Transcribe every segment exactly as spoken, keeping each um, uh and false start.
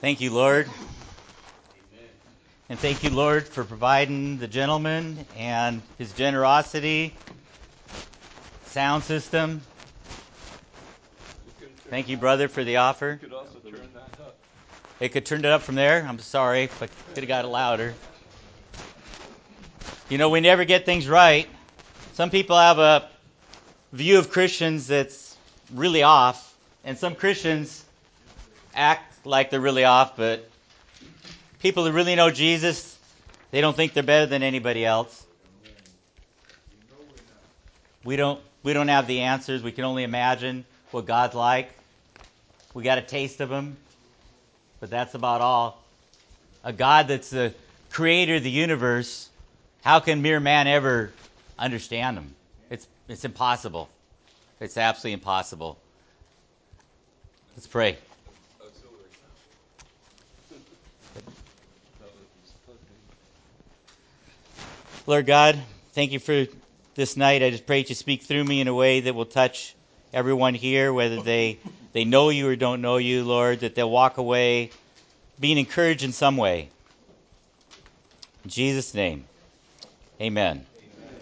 Thank you, Lord. And thank you, Lord, for providing the gentleman and his generosity, sound system. Thank you, brother, for the offer. You could also turn that up. It could turn it up from there. I'm sorry, but could have got it louder. You know, we never get things right. Some people have a view of Christians that's really off, and some Christians act like they're really off, but people who really know Jesus, they don't think they're better than anybody else. We don't we don't have the answers. We can only imagine what God's like. We got a taste of him, but that's about all. A God that's the creator of the universe, how can mere man ever understand him? It's it's impossible. It's absolutely impossible. Let's pray. Lord God, thank you for this night. I just pray that you speak through me in a way that will touch everyone here, whether they, they know you or don't know you, Lord, that they'll walk away being encouraged in some way. In Jesus' name, amen. Amen.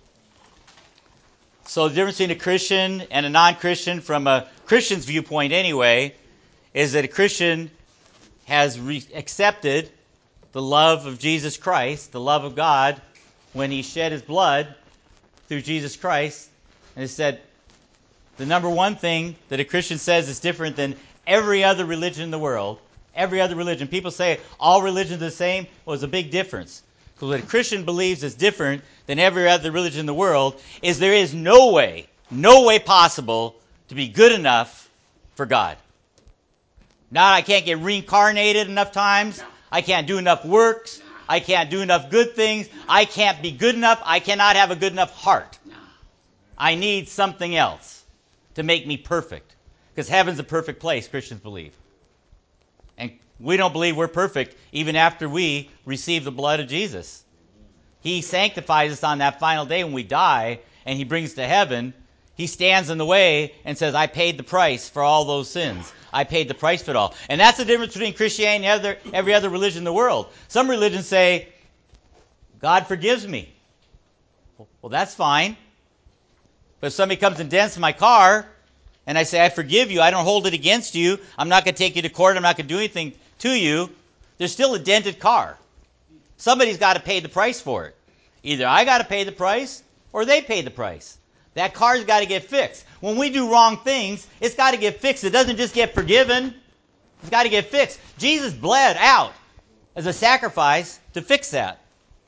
So the difference between a Christian and a non-Christian, from a Christian's viewpoint anyway, is that a Christian has re- accepted the love of Jesus Christ, the love of God, when he shed his blood through Jesus Christ. And it said the number one thing that a Christian says is different than every other religion in the world. Every other religion. People say all religions are the same. Well, there's a big difference. Because what a Christian believes is different than every other religion in the world is there is no way, no way possible to be good enough for God. Not I can't get reincarnated enough times. I can't do enough works. I can't do enough good things. I can't be good enough. I cannot have a good enough heart. I need something else to make me perfect. Because heaven's a perfect place, Christians believe. And we don't believe we're perfect even after we receive the blood of Jesus. He sanctifies us on that final day when we die, and he brings us to heaven. He stands in the way and says, I paid the price for all those sins. I paid the price for it all. And that's the difference between Christianity and other, every other religion in the world. Some religions say, God forgives me. Well, that's fine. But if somebody comes and dents my car, and I say, I forgive you, I don't hold it against you, I'm not going to take you to court, I'm not going to do anything to you, there's still a dented car. Somebody's got to pay the price for it. Either I got to pay the price, or they pay the price. That car's got to get fixed. When we do wrong things, it's got to get fixed. It doesn't just get forgiven. It's got to get fixed. Jesus bled out as a sacrifice to fix that.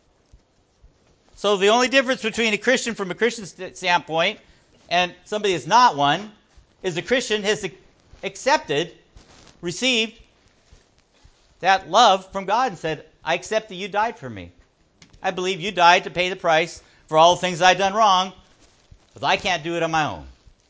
So the only difference between a Christian from a Christian standpoint and somebody that's not one is the Christian has accepted, received that love from God and said, I accept that you died for me. I believe you died to pay the price for all the things I've done wrong, but I can't do it on my own.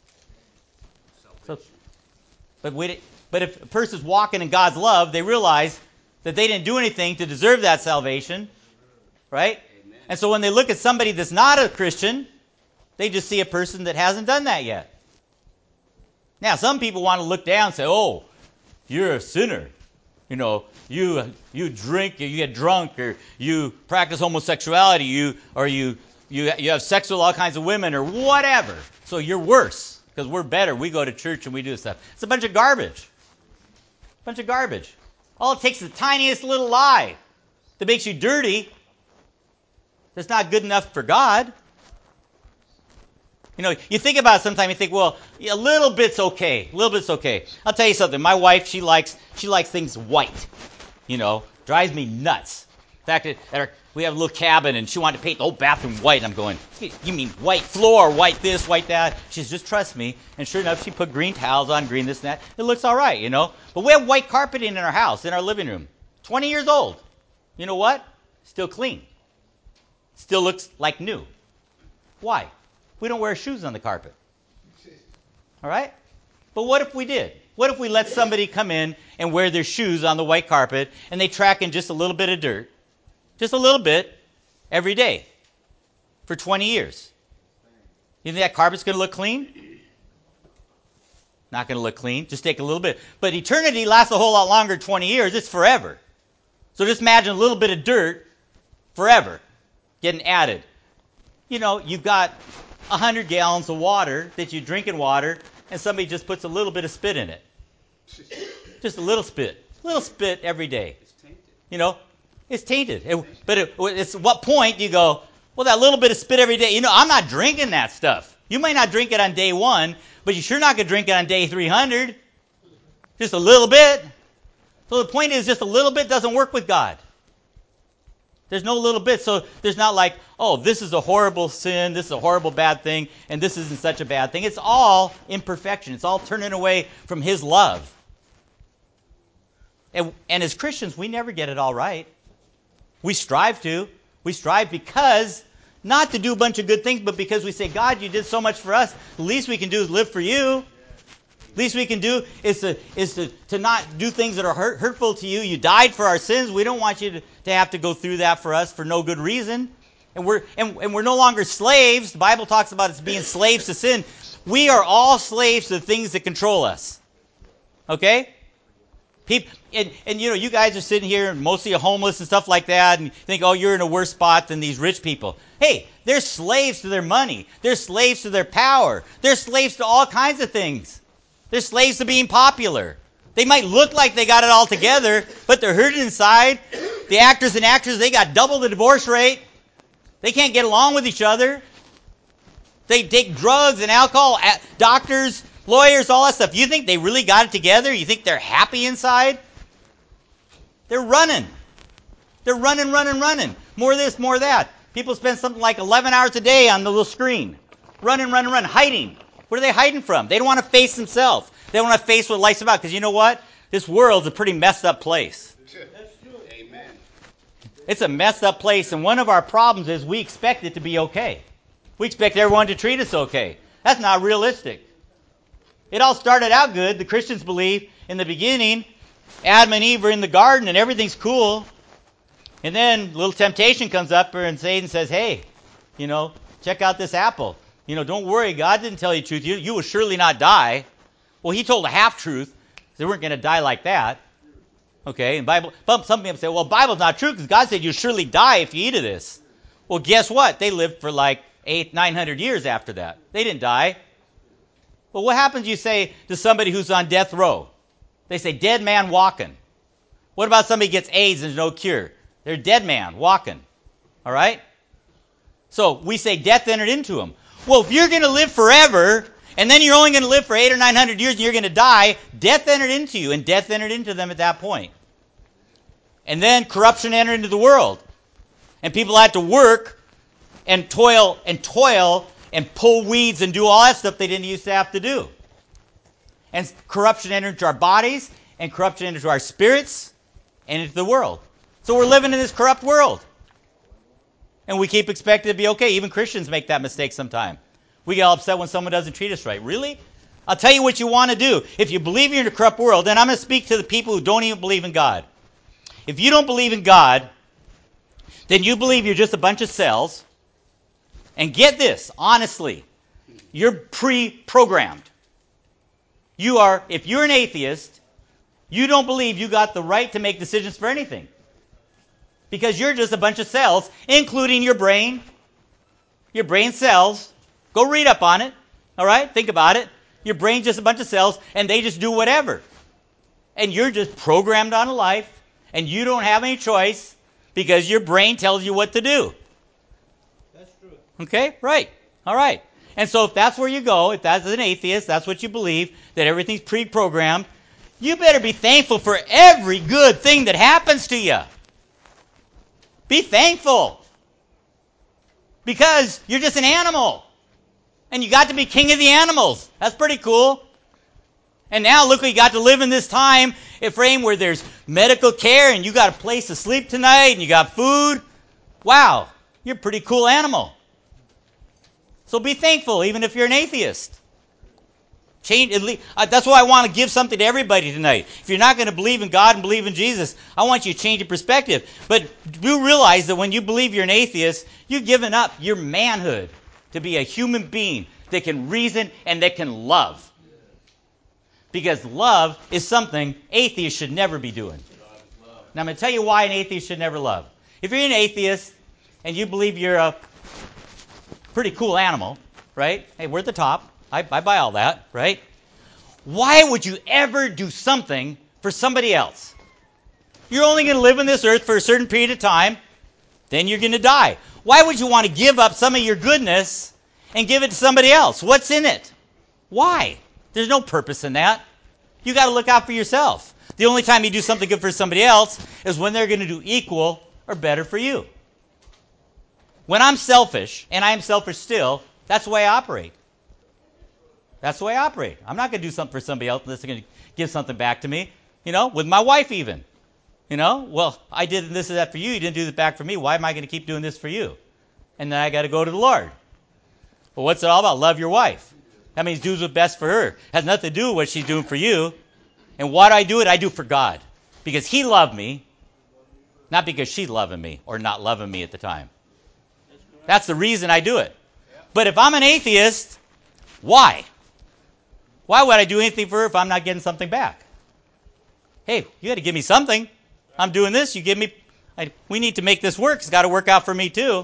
So, but, we, but if a person's walking in God's love, they realize that they didn't do anything to deserve that salvation, right? Amen. And so when they look at somebody that's not a Christian, they just see a person that hasn't done that yet. Now, some people want to look down and say, oh, you're a sinner. You know, you you drink, you get drunk, or you practice homosexuality, you or you you you have sex with all kinds of women, or whatever. So you're worse because we're better. We go to church and we do stuff. It's a bunch of garbage. A bunch of garbage. All it takes is the tiniest little lie that makes you dirty. That's not good enough for God. You know, you think about it sometimes, you think, well, a little bit's okay. A little bit's okay. I'll tell you something. My wife, she likes she likes things white. You know, drives me nuts. In fact, at our, we have a little cabin, and she wanted to paint the whole bathroom white. And I'm going, you mean white floor, white this, white that? She says, just trust me. And sure enough, she put green towels on, green this and that. It looks all right, you know. But we have white carpeting in our house, in our living room. twenty years old. You know what? Still clean. Still looks like new. Why? We don't wear shoes on the carpet. All right? But what if we did? What if we let somebody come in and wear their shoes on the white carpet and they track in just a little bit of dirt, just a little bit, every day for twenty years? You think that carpet's going to look clean? Not going to look clean. Just take a little bit. But eternity lasts a whole lot longer than twenty years. It's forever. So just imagine a little bit of dirt forever getting added. You know, you've got one hundred gallons of water that you drink in water, and somebody just puts a little bit of spit in it. Just a little spit. A little spit every day. You know, it's tainted. It, but it, it's what point do you go, well, that little bit of spit every day, you know, I'm not drinking that stuff. You might not drink it on day one, but you're sure not going to drink it on day three hundred. Just a little bit. So the point is, just a little bit doesn't work with God. There's no little bit. So there's not like, oh, this is a horrible sin, this is a horrible bad thing, and this isn't such a bad thing. It's all imperfection. It's all turning away from His love. And, and as Christians, we never get it all right. We strive to. We strive because, not to do a bunch of good things, but because we say, God, you did so much for us. The least we can do is live for you. The least we can do is to is to, to not do things that are hurt, hurtful to you. You died for our sins. We don't want you to, to have to go through that for us for no good reason. And we're and, and we're no longer slaves. The Bible talks about us being slaves to sin. We are all slaves to the things that control us. Okay? People, and, and you know, you guys are sitting here, mostly homeless and stuff like that, and think, oh, you're in a worse spot than these rich people. Hey, they're slaves to their money. They're slaves to their power. They're slaves to all kinds of things. They're slaves to being popular. They might look like they got it all together, but they're hurting inside. The actors and actresses, they got double the divorce rate. They can't get along with each other. They take drugs and alcohol, doctors, lawyers, all that stuff. You think they really got it together? You think they're happy inside? They're running. They're running, running, running. More of this, more of that. People spend something like eleven hours a day on the little screen. Running, running, running, hiding. What are they hiding from? They don't want to face themselves. They don't want to face what life's about. Because you know what? This world's a pretty messed up place. That's true. Amen. It's a messed up place. And one of our problems is we expect it to be okay. We expect everyone to treat us okay. That's not realistic. It all started out good. The Christians believe in the beginning, Adam and Eve are in the garden and everything's cool. And then a little temptation comes up and Satan says, hey, you know, check out this apple. You know, don't worry, God didn't tell you the truth. You, you will surely not die. Well, he told a half-truth. They weren't going to die like that. Okay, and Bible. Some people say, well, the Bible's not true because God said you'll surely die if you eat of this. Well, guess what? They lived for like eight, nine hundred years after that. They didn't die. Well, what happens, you say, to somebody who's on death row? They say, dead man walking. What about somebody gets AIDS and there's no cure? They're a dead man walking. All right? So we say death entered into them. Well, if you're going to live forever, and then you're only going to live for eight or nine hundred years and you're going to die, death entered into you, and death entered into them at that point. And then corruption entered into the world. And people had to work and toil and toil and pull weeds and do all that stuff they didn't used to have to do. And corruption entered into our bodies, and corruption entered into our spirits, and into the world. So we're living in this corrupt world. And we keep expecting it to be okay. Even Christians make that mistake sometimes. We get all upset when someone doesn't treat us right. Really? I'll tell you what you want to do. If you believe you're in a corrupt world, then I'm going to speak to the people who don't even believe in God. If you don't believe in God, then you believe you're just a bunch of cells. And get this, honestly, you're pre-programmed. You are, if you're an atheist, you don't believe you got the right to make decisions for anything. Because you're just a bunch of cells, including your brain, your brain cells. Go read up on it, all right? Think about it. Your brain's just a bunch of cells, and they just do whatever. And you're just programmed on a life, and you don't have any choice because your brain tells you what to do. That's true. Okay? Right. All right. And so if that's where you go, if that's an atheist, that's what you believe, that everything's pre-programmed, you better be thankful for every good thing that happens to you. Be thankful. Because you're just an animal. And you got to be king of the animals. That's pretty cool. And now look, you got to live in this time, Ephraim, where there's medical care and you got a place to sleep tonight and you got food. Wow, you're a pretty cool animal. So be thankful, even if you're an atheist. Change. That's why I want to give something to everybody tonight. If you're not going to believe in God and believe in Jesus, I want you to change your perspective. But do realize that when you believe you're an atheist, you've given up your manhood to be a human being that can reason and that can love. Because love is something atheists should never be doing. Now I'm going to tell you why an atheist should never love. If you're an atheist and you believe you're a pretty cool animal, right? Hey, we're at the top. I, I buy all that, right? Why would you ever do something for somebody else? You're only going to live on this earth for a certain period of time. Then you're going to die. Why would you want to give up some of your goodness and give it to somebody else? What's in it? Why? There's no purpose in that. You got to look out for yourself. The only time you do something good for somebody else is when they're going to do equal or better for you. When I'm selfish, and I am selfish still, that's the way I operate. That's the way I operate. I'm not going to do something for somebody else unless they're going to give something back to me. You know, with my wife even. You know, well, I did this and that for you. You didn't do that back for me. Why am I going to keep doing this for you? And then I got to go to the Lord. Well, what's it all about? Love your wife. That means do what's best for her. Has nothing to do with what she's doing for you. And why do I do it? I do it for God. Because he loved me, not because she's loving me or not loving me at the time. That's the reason I do it. But if I'm an atheist, why? Why would I do anything for her if I'm not getting something back? Hey, you got to give me something. I'm doing this. You give me. I, we need to make this work. It's got to work out for me too.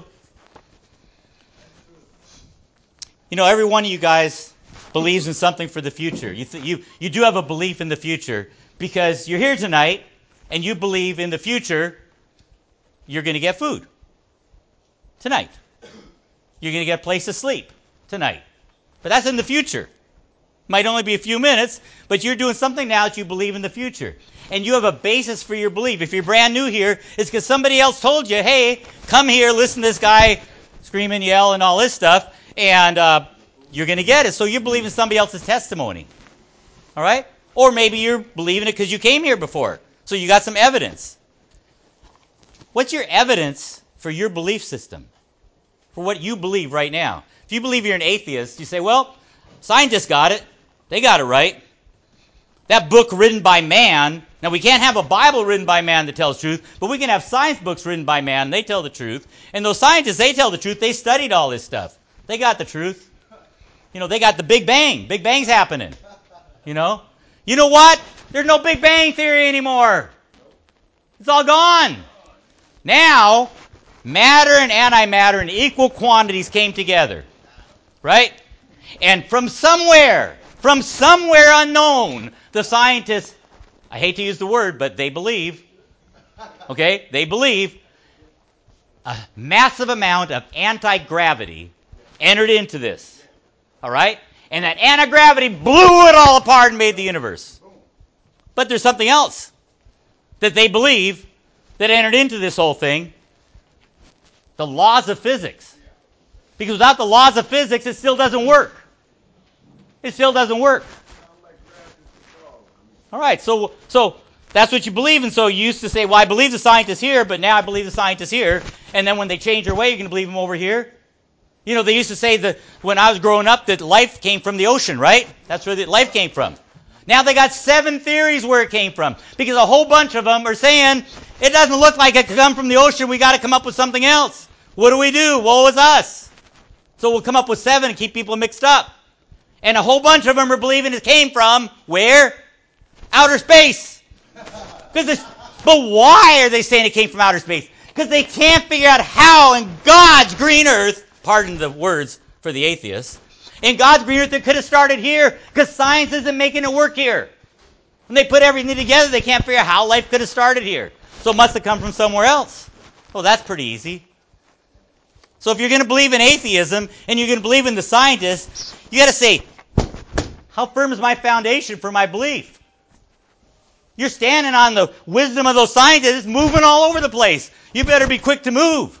You know, every one of you guys believes in something for the future. You th- you you do have a belief in the future because you're here tonight and you believe in the future you're going to get food tonight. You're going to get a place to sleep tonight. But that's in the future. Might only be a few minutes, but you're doing something now that you believe in the future. And you have a basis for your belief. If you're brand new here, it's because somebody else told you, hey, come here, listen to this guy scream and yell and all this stuff, and uh, you're going to get it. So you believe in somebody else's testimony. All right? Or maybe you're believing it because you came here before. So you got some evidence. What's your evidence for your belief system? For what you believe right now? If you believe you're an atheist, you say, well, scientists got it. They got it right. That book written by man, now we can't have a Bible written by man that tells truth, but we can have science books written by man, they tell the truth. And those scientists, they tell the truth. They studied all this stuff. They got the truth. You know, they got the Big Bang. Big Bang's happening. You know? You know what? There's no Big Bang theory anymore. It's all gone. Now, matter and antimatter in equal quantities came together. Right? And from somewhere, from somewhere unknown, the scientists, I hate to use the word, but they believe, okay, they believe a massive amount of anti-gravity entered into this, all right? And that anti-gravity blew it all apart and made the universe. But there's something else that they believe that entered into this whole thing, the laws of physics. Because without the laws of physics, it still doesn't work. It still doesn't work. All right, so so that's what you believe, and so you used to say, well, I believe the scientist here, but now I believe the scientist here, and then when they change their way, you're going to believe them over here? You know, they used to say that when I was growing up that life came from the ocean, right? That's where the life came from. Now they got seven theories where it came from, because a whole bunch of them are saying, it doesn't look like it could come from the ocean, we got to come up with something else. What do we do? Woe is us. So we'll come up with seven and keep people mixed up. And a whole bunch of them are believing it came from, where? Outer space. But why are they saying it came from outer space? Because they can't figure out how in God's green earth, pardon the words for the atheists, in God's green earth it could have started here, because science isn't making it work here. When they put everything together, they can't figure out how life could have started here. So it must have come from somewhere else. Well, that's pretty easy. So if you're going to believe in atheism and you're going to believe in the scientists, you got to say, how firm is my foundation for my belief? You're standing on the wisdom of those scientists moving all over the place. You better be quick to move.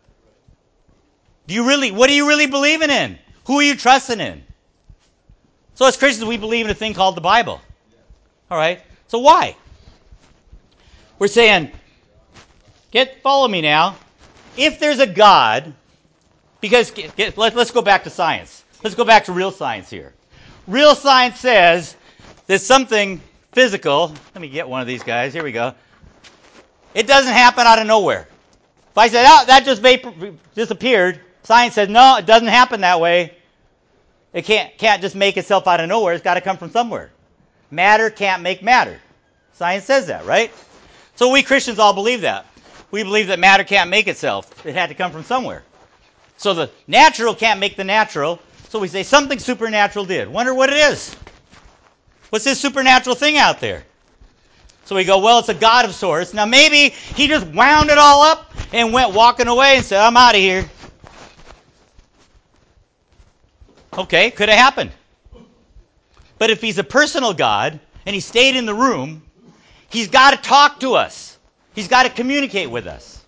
Do you really, what are you really believing in? Who are you trusting in? So as Christians, we believe in a thing called the Bible. All right? So why? We're saying, get follow me now. If there's a God, because get, get, let, let's go back to science. Let's go back to real science here. Real science says that something physical, let me get one of these guys, here we go. It doesn't happen out of nowhere. If I said, oh, that just vapor, disappeared, science says, no, it doesn't happen that way. It can't, can't just make itself out of nowhere. It's got to come from somewhere. Matter can't make matter. Science says that, right? So we Christians all believe that. We believe that matter can't make itself. It had to come from somewhere. So the natural can't make the natural. So we say something supernatural did. Wonder what it is. What's this supernatural thing out there? So we go, well, it's a God of sorts. Now maybe he just wound it all up and went walking away and said, I'm out of here. Okay, could have happened. But if he's a personal God and he stayed in the room, he's got to talk to us. He's got to communicate with us.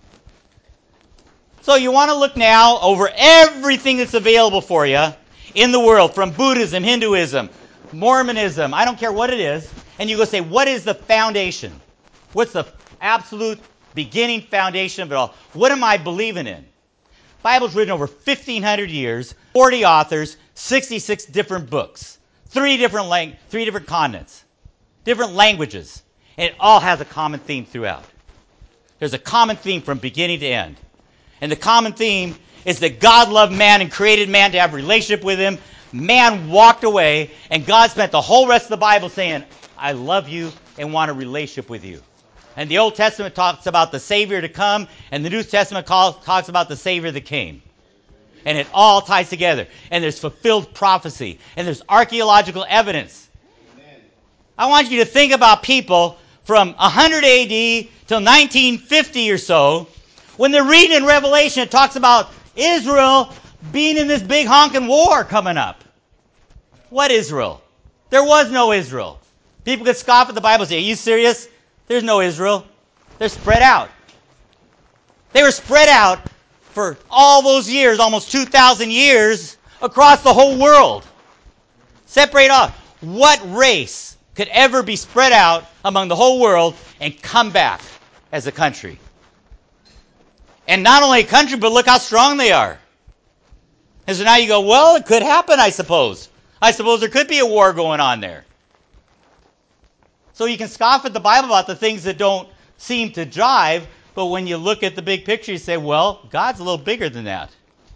So you want to look now over everything that's available for you in the world, from Buddhism, Hinduism, Mormonism, I don't care what it is, and you go say, what is the foundation? What's the absolute beginning foundation of it all? What am I believing in? The Bible's written over fifteen hundred years, forty authors, sixty-six different books, three different lang- three different continents, different languages, and it all has a common theme throughout. There's a common theme from beginning to end. And the common theme is that God loved man and created man to have a relationship with him. Man walked away, and God spent the whole rest of the Bible saying, I love you and want a relationship with you. And the Old Testament talks about the Savior to come, and the New Testament call, talks about the Savior that came. And it all ties together. And there's fulfilled prophecy, and there's archaeological evidence. Amen. I want you to think about people from one hundred A D till nineteen fifty or so. When they're reading in Revelation, it talks about Israel being in this big honking war coming up. What Israel? There was no Israel. People could scoff at the Bible and say, are you serious? There's no Israel. They're spread out. They were spread out for all those years, almost two thousand years, across the whole world. Separate off. What race could ever be spread out among the whole world and come back as a country? And not only a country, but look how strong they are. And so now you go, well, it could happen, I suppose. I suppose there could be a war going on there. So you can scoff at the Bible about the things that don't seem to jive, but when you look at the big picture, you say, well, God's a little bigger than that.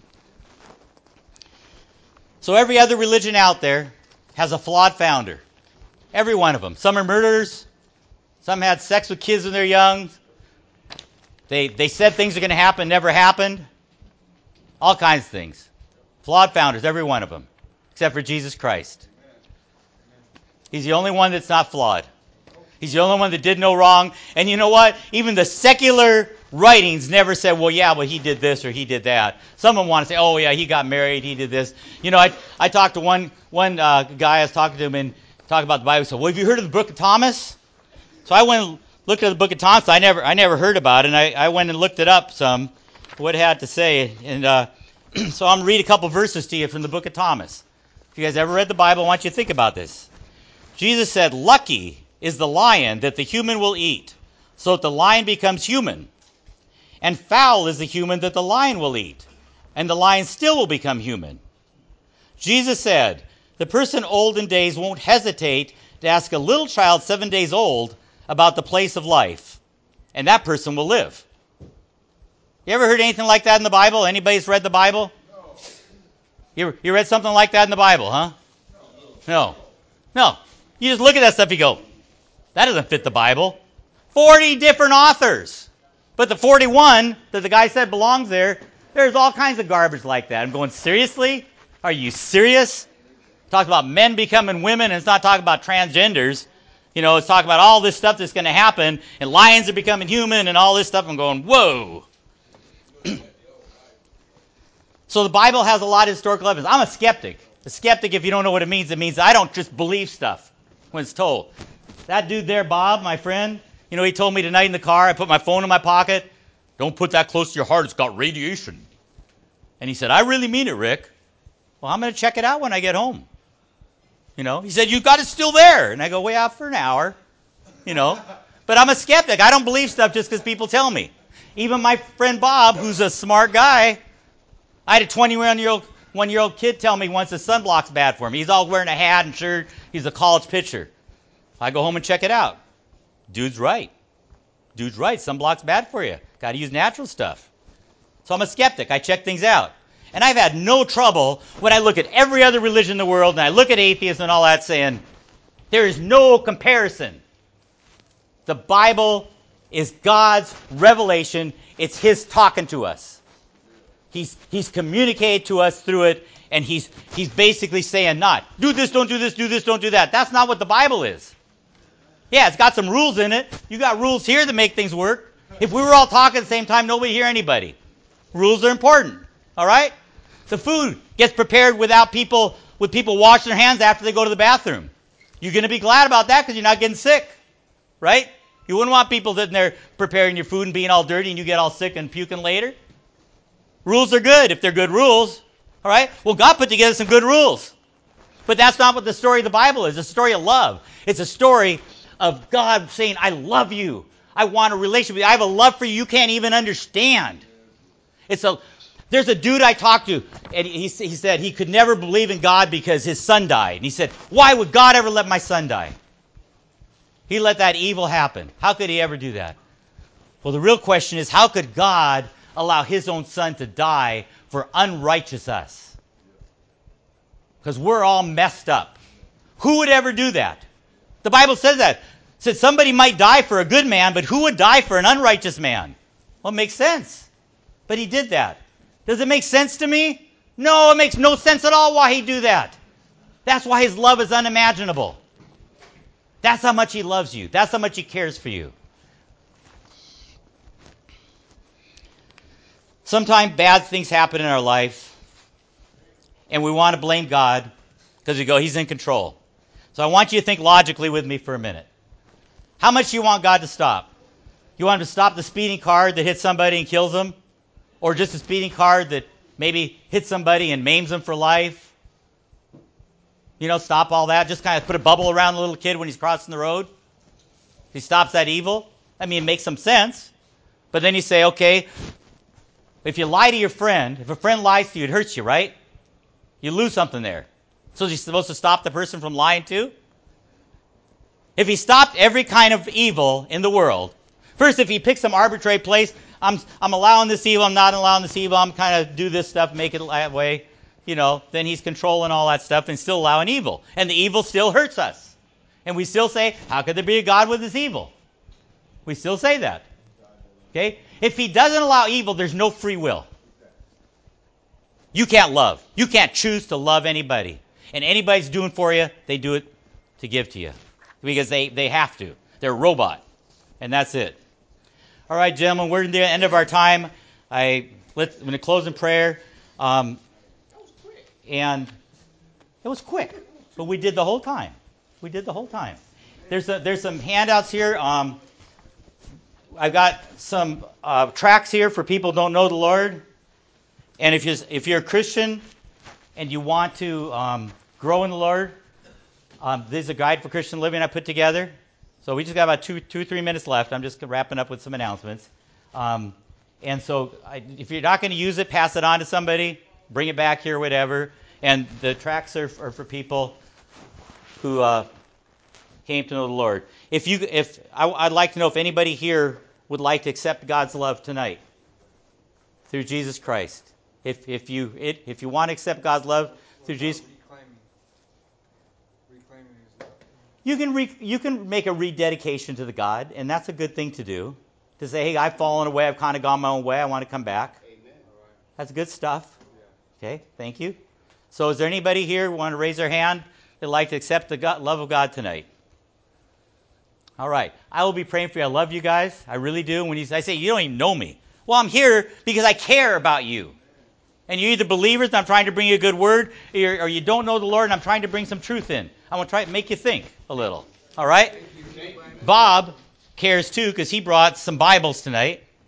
So every other religion out there has a flawed founder. Every one of them. Some are murderers. Some had sex with kids when they're young. They they said things are going to happen, never happened. All kinds of things. Flawed founders, every one of them, except for Jesus Christ. He's the only one that's not flawed. He's the only one that did no wrong. And you know what? Even the secular writings never said, well, yeah, well, he did this or he did that. Some of them want to say, oh, yeah, he got married, he did this. You know, I I talked to one one uh, guy, I was talking to him and talking about the Bible. He said, well, have you heard of the Book of Thomas? So I went and looked at the Book of Thomas. I never I never heard about it, and I, I went and looked it up some, what it had to say. And uh, so I'm going to read a couple verses to you from the Book of Thomas. If you guys ever read the Bible, I want you to think about this. Jesus said, lucky is the lion that the human will eat, so that the lion becomes human. And foul is the human that the lion will eat, and the lion still will become human. Jesus said, the person old in days won't hesitate to ask a little child seven days old about the place of life, and that person will live. You ever heard anything like that in the Bible? Anybody's read the Bible? No. You, you read something like that in the Bible, huh? No. No. You just look at that stuff, you go, that doesn't fit the Bible. forty different authors. But the forty-one that the guy said belongs there, there's all kinds of garbage like that. I'm going, seriously? Are you serious? Talks about men becoming women, and it's not talking about transgenders. You know, it's talking about all this stuff that's going to happen, and lions are becoming human, and all this stuff. I'm going, whoa. So the Bible has a lot of historical evidence. I'm a skeptic. A skeptic, if you don't know what it means, it means I don't just believe stuff when it's told. That dude there, Bob, my friend, you know, he told me tonight in the car, I put my phone in my pocket. Don't put that close to your heart. It's got radiation. And he said, I really mean it, Rick. Well, I'm going to check it out when I get home. You know, he said, you got it still there. And I go, way out for an hour, you know. But I'm a skeptic. I don't believe stuff just because people tell me. Even my friend Bob, who's a smart guy, I had a twenty-one-year-old one-year-old kid tell me once the sunblock's bad for him. He's all wearing a hat and shirt. He's a college pitcher. I go home and check it out. Dude's right. Dude's right. Sunblock's bad for you. Got to use natural stuff. So I'm a skeptic. I check things out. And I've had no trouble when I look at every other religion in the world and I look at atheists and all that saying, There is no comparison. The Bible is God's revelation. It's His talking to us. He's, he's communicated to us through it, and he's, he's basically saying not, do this, don't do this, do this, don't do that. That's not what the Bible is. Yeah, it's got some rules in it. You got rules here to make things work. If we were all talking at the same time, nobody hear anybody. Rules are important. All right? The food gets prepared without people, with people washing their hands after they go to the bathroom. You're going to be glad about that because you're not getting sick. Right? You wouldn't want people sitting there preparing your food and being all dirty and you get all sick and puking later. Rules are good if they're good rules. All right? Well, God put together some good rules. But that's not what the story of the Bible is. It's a story of love. It's a story of God saying, I love you. I want a relationship with you. I have a love for you you can't even understand. It's a There's a dude I talked to, and he, he said he could never believe in God because his son died. And he said, why would God ever let my son die? He let that evil happen. How could he ever do that? Well, the real question is, how could God allow his own son to die for unrighteous us? Because we're all messed up. Who would ever do that? The Bible says that. It said somebody might die for a good man, but who would die for an unrighteous man? Well, it makes sense. But he did that. Does it make sense to me? No, it makes no sense at all why he'd do that. That's why his love is unimaginable. That's how much he loves you. That's how much he cares for you. Sometimes bad things happen in our life, and we want to blame God because we go, he's in control. So I want you to think logically with me for a minute. How much do you want God to stop? You want him to stop the speeding car that hits somebody and kills them? Or just a speeding car that maybe hits somebody and maims them for life? You know, stop all that. Just kind of put a bubble around the little kid when he's crossing the road. He stops that evil. I mean, it makes some sense. But then you say, okay, if you lie to your friend, if a friend lies to you, it hurts you, right? You lose something there. So is he supposed to stop the person from lying too? If he stopped every kind of evil in the world, first if he picks some arbitrary place, I'm I'm allowing this evil, I'm not allowing this evil, I'm kind of do this stuff, make it that way, you know, then he's controlling all that stuff and still allowing evil. And the evil still hurts us. And we still say, how could there be a God with this evil? We still say that. Okay? If he doesn't allow evil, there's no free will. You can't love. You can't choose to love anybody. And anybody's doing for you, they do it to give to you. Because they, they have to. They're a robot. And that's it. All right, gentlemen, we're at the end of our time. I, let's, I'm going to close in prayer. Um, and it was quick. But we did the whole time. We did the whole time. There's a, there's some handouts here. Um, I've got some uh, tracts here for people who don't know the Lord. And if you're, if you're a Christian and you want to um, grow in the Lord, um, this is a guide for Christian living I put together. So we just got about two, two, three minutes left. I'm just wrapping up with some announcements. Um, and so I, if you're not going to use it, pass it on to somebody. Bring it back here, whatever. And the tracts are, are for people who uh, came to know the Lord. If you, if I, I'd like to know if anybody here would like to accept God's love tonight through Jesus Christ. If if you it, if you want to accept God's love through Jesus, you can re, you can make a rededication to the God, and that's a good thing to do. To say, hey, I've fallen away, I've kind of gone my own way, I want to come back. Amen. That's good stuff. Okay, thank you. So, is there anybody here who want to raise their hand that'd like to accept the God, love of God tonight? All right, I will be praying for you. I love you guys, I really do. When you, I say you don't even know me, well, I'm here because I care about you. And you're either believers, and I'm trying to bring you a good word, or, or you don't know the Lord, and I'm trying to bring some truth in. I want to try to make you think a little. All right? Bob cares too, because he brought some Bibles tonight.